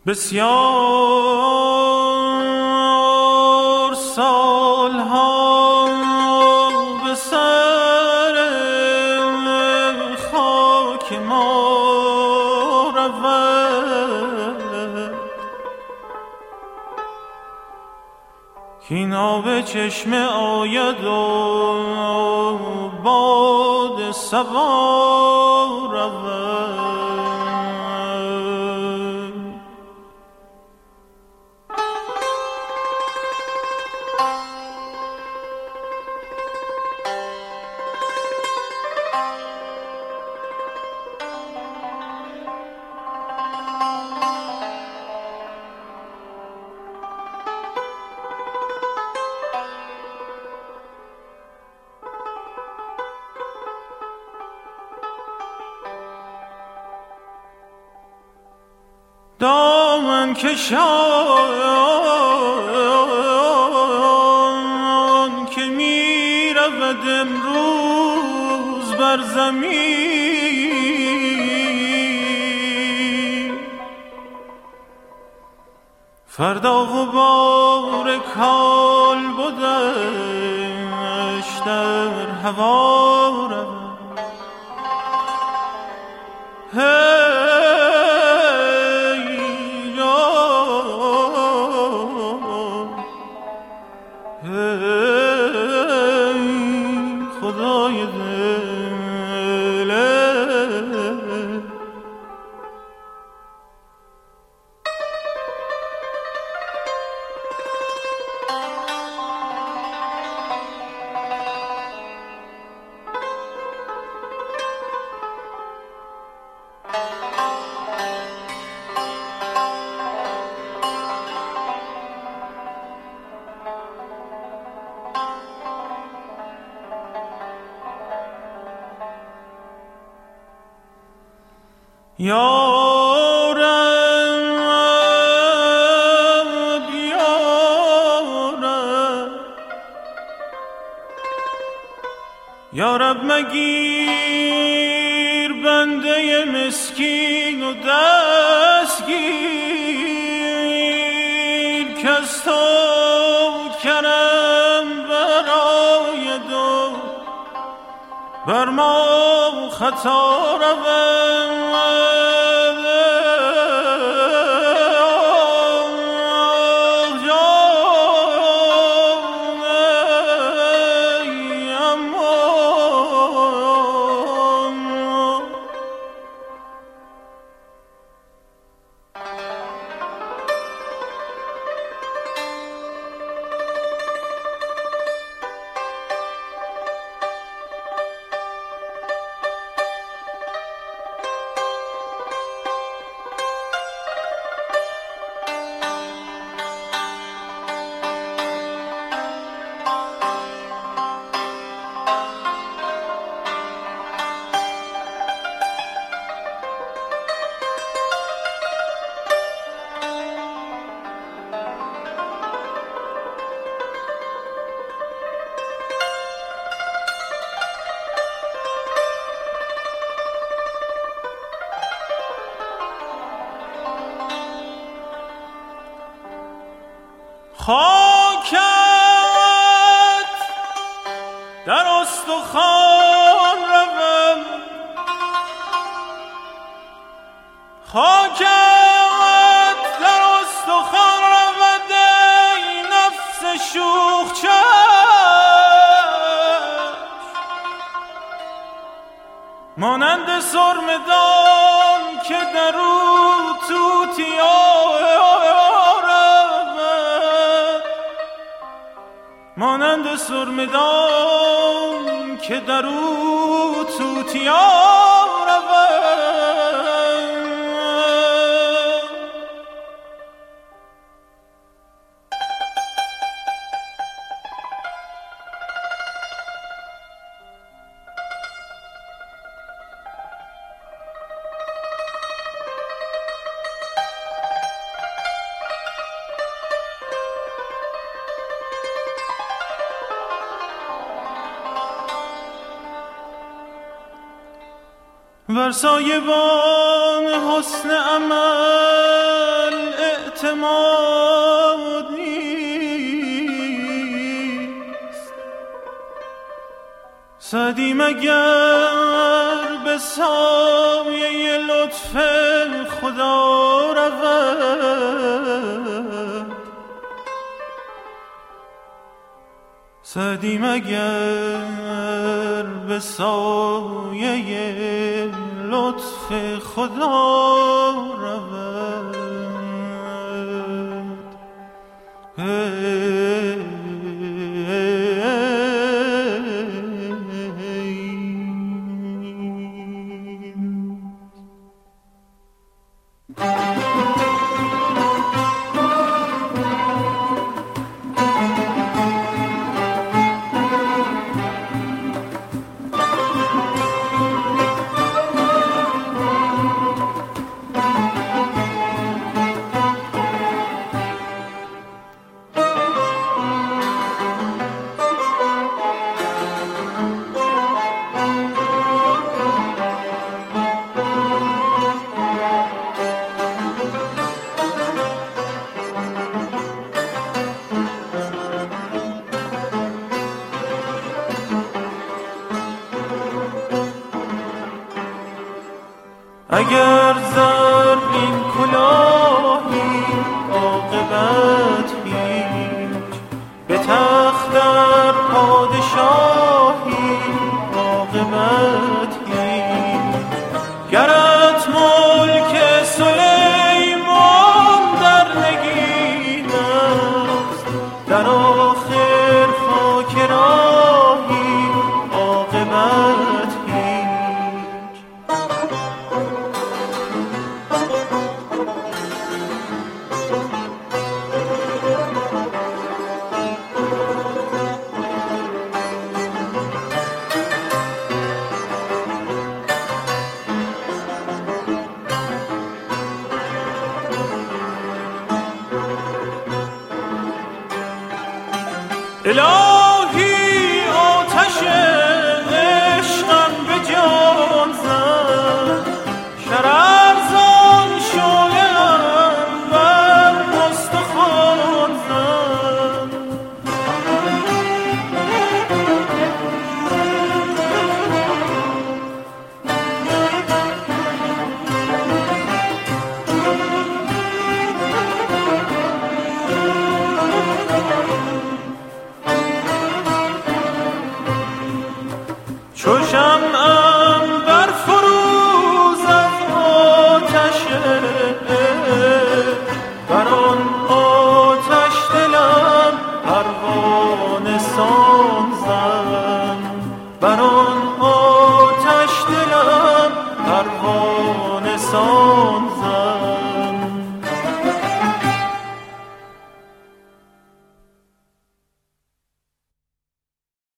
بسیار سالها به سر خاک ما رود کین آب چشمه آید و باد صبا رود. دامن کشان که می رود امروز بر زمین، فردا غبار کال بودش در هوا رود. خدای دل یارب یارب یارب مگیر بنده مسکین و دستگیر که از تو کرم برای دو بر ما خطا رود. خاکت در استخوان روم، خاکت در استخوان رود ای نفس شوخ چشم، مانند سرمدان که در او مانند سرمدان که در او توتیا رود. بر سایبان حسن عمل اعتماد نیست. سعدی مگر به سایه لطف خدا رود؟ سعدی مگر به سایه لطف خدا رود؟ اگر زرین کلاهی عاقبت هیچ، به تخت در پادشاهی عاقبت هیچ. گرت ملک سلیمان در نگین است، در آخر خاک راهی عاقبت هیچ. الهی